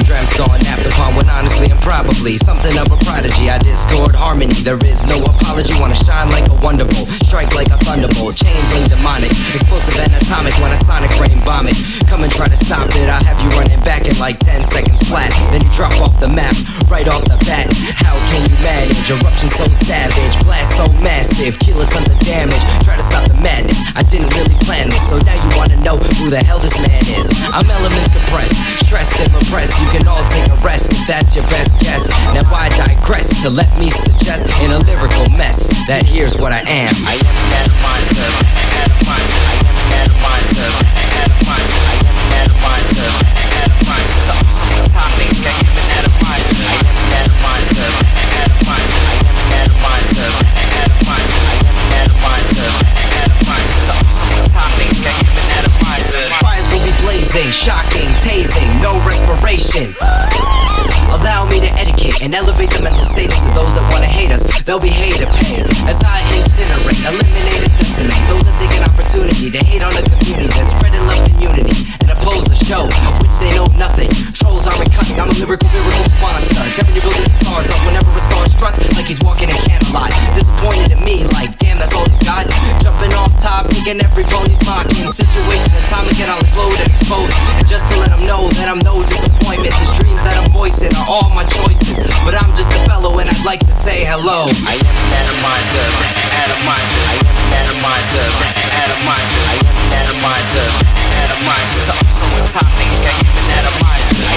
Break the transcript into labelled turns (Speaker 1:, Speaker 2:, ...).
Speaker 1: dreamt on, napped upon, when honestly I'm probably something of a prodigy. I discord harmony, there is no apology. Wanna shine like a wonderbolt, strike like a thunderbolt, chains link demonic, explosive and atomic. When a sonic rain bomb it, come and try to stop it. I'll have you running back in like 10 seconds flat. Then you drop off the map, right off the bat. How can you manage? Eruption so savage, blast so massive, kilotons of damage. Try to stop the madness, I didn't really plan this. So now you wanna know who the hell this man is. I'm elements compressed, stressed and repressed. You can all take a rest if that's your best guess. Now I digress to let me suggest in a lyrical mess that here's what I am. I am an atomizer, atomizer. I am an atomizer, atomizer. I am an atomizer, atomizer. Some topics, I am an atomizer. I am an atomizer, atomizer. I am an atomizer, atomizer. I am an atomizer, atomizer. Some topics, I am an atomizer. Fires will be blazing, shocking, tasing, no respiration. Allow me to educate and elevate the mental status of those that wanna hate us. They'll be hated pain as I incinerate, eliminate and decimate those that take an opportunity to hate on the community that's spreading love and unity and oppose the show of which they know nothing. Trolls are cunning, I'm a lyrical monster, tearing your building stars up whenever a star struts like he's walking in candlelight. Disappointed in me, like damn, that's all he's got. Jumping off top, picking every pony's mocking. Situation atomic and I'll explode and expose. And just to let them know that I'm no disappointment. These dreams that I'm voicing are all my choices, but I'm just a fellow and I'd like to say hello. I am an atomizer, atomizer. I am an atomizer, atomizer. I am an atomizer, atomizer. Some topics, I am an atomizer.